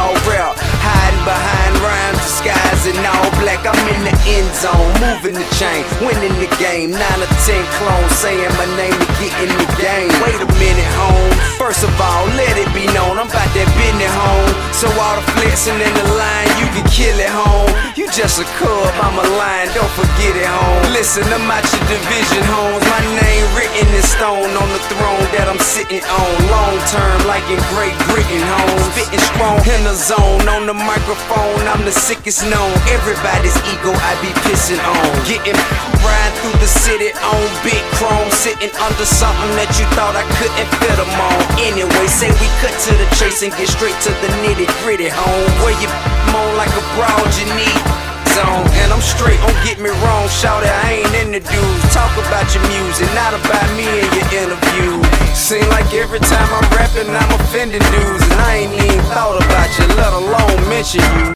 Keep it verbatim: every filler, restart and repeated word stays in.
all rap, hiding behind rhymes, disguising all black. I'm in the end zone, moving the chain, winning the game. Nine or ten clones saying my name to get in the game. Wait a minute, home. First of all, let it be known I'm about that business, home. So all the flexing in the line, you can kill it, home. You just a cub, I'm a lion, don't forget it, home. Listen, I'm out your division, homes. My name written in stone on the throne that I'm sitting on. Long term, like in Great Britain, home. Spitting strong in the zone, on the microphone, I'm the sickest known. Everybody's ego I be pissing on. Getting riding through the city on big chrome, sitting under something that you thought I couldn't fit them on. Anyway, say we cut to the chase and get straight to the nitty gritty, home. Where you moan like a broad you need zone. And I'm straight, don't get me wrong, shout it, I ain't in the dudes. Talk about your music, not about me in your interview. Seem like every time I'm rapping I'm offending dudes, and I ain't even thought about you, let alone mention you.